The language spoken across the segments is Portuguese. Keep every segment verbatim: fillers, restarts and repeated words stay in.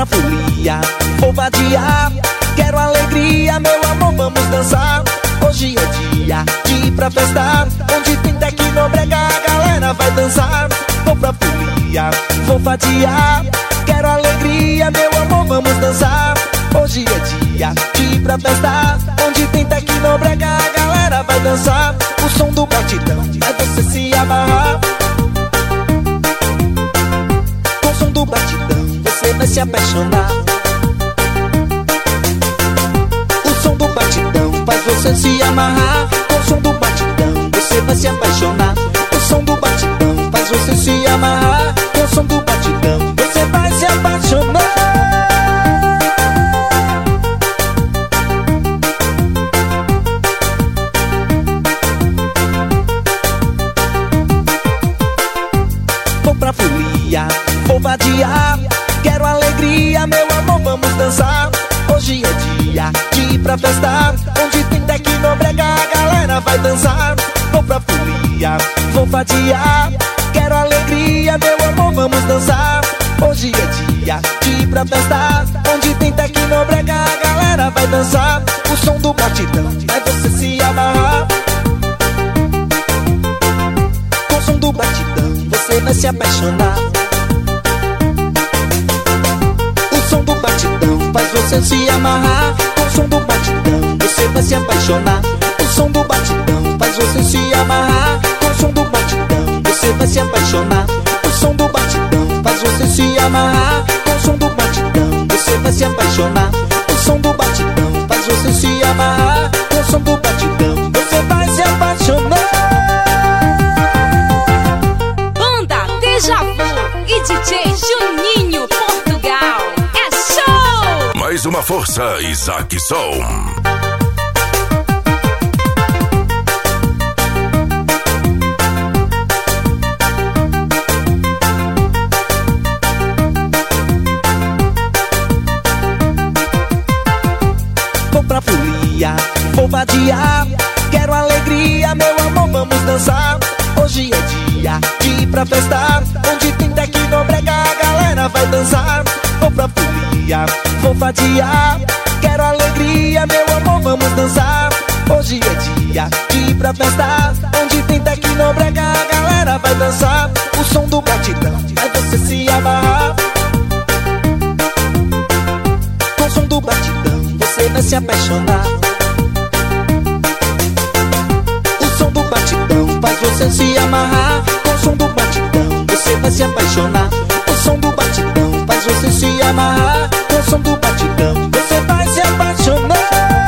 pra folia, vou vadiar. Quero alegria, meu amor, vamos dançar. Hoje é dia de ir pra festa, onde tem tecnobrega, a galera vai dançar. Vou pra folia, vou vadiar. Quero alegria, meu amor, vamos dançar. Hoje é dia de ir pra festa, onde tem tecnobrega, a galera vai dançar. O som do batidão é você se amarrar. Com o som do batidão você vai se apaixonar. O som do batidão faz você se amarrar. Com o som do batidão você vai se apaixonar. O som do batidão faz você se amarrar. Com o som do batidão você vai se apaixonar. Vou pra folia, vou vadiar. Quero alegria, meu amor, vamos dançar. Hoje é dia de ir pra festa, onde tem tecnobrega, a galera vai dançar. Vou pra folia, vou vadiar. Quero alegria, meu amor, vamos dançar. Hoje é dia de ir pra festa, onde tem tecnobrega, a galera vai dançar. O som do batidão é você se amarrar. Com o som do batidão você vai se apaixonar. O som do batidão faz você se amarrar. Com o som do batidão você vai se apaixonar. O som do batidão faz você se amarrar. Com o som do batidão você vai se apaixonar. O som do batidão faz você se amarrar. Com o som do batidão você vai se apaixonar. O som do batidão faz você se amarrar. Com o som do batidão você vai se apaixonar. E D J Juninho Portugal, é show! Mais uma força, Isaac Som. Vou pra folia, vou vadiar. Quero alegria, meu amor, vamos dançar. Hoje é dia de ir pra festa, onde tem tecnobrega, a galera vai dançar. Vou pra folia, vou vadiar. Quero alegria, meu amor, vamos dançar. Hoje é dia de ir pra festa, onde tem tecnobrega, a galera vai dançar. O som do batidão é você se amarrar. Com o som do batidão você vai se apaixonar. O som do batidão faz você se amarrar. Com o som do batidão você vai se apaixonar. O som do batidão faz você se amarrar. Com o som do batidão você vai se apaixonar.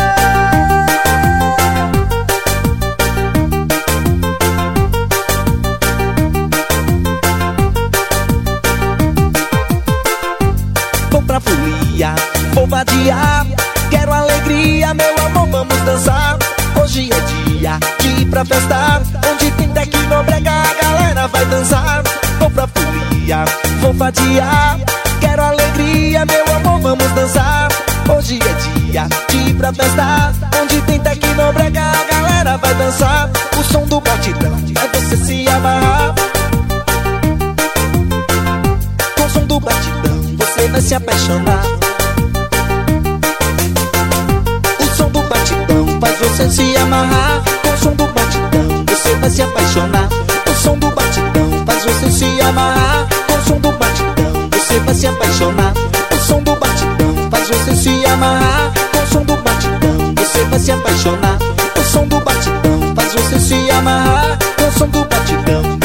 Vou pra folia, vou vadiar. Quero alegria, meu amor, vamos dançar. Hoje é dia de ir pra festa, onde tem tecnobrega, a galera vai dançar. Vou pra folia, vou vadiar. Quero alegria, meu amor, vamos dançar. Hoje é dia de ir pra festa, onde tem tecnobrega, a galera vai dançar. O som do batidão é você se amarrar. Com o som do batidão você vai se apaixonar. O som do batidão faz você se amarrar. Com o som do batidão você vai se apaixonar. O som do batidão faz você se amarrar. Com o som do batidão você vai se apaixonar. O som do batidão faz você se amarrar. Com o som do batidão você vai se apaixonar. O som do batidão faz você se amarrar. Com o som do batidão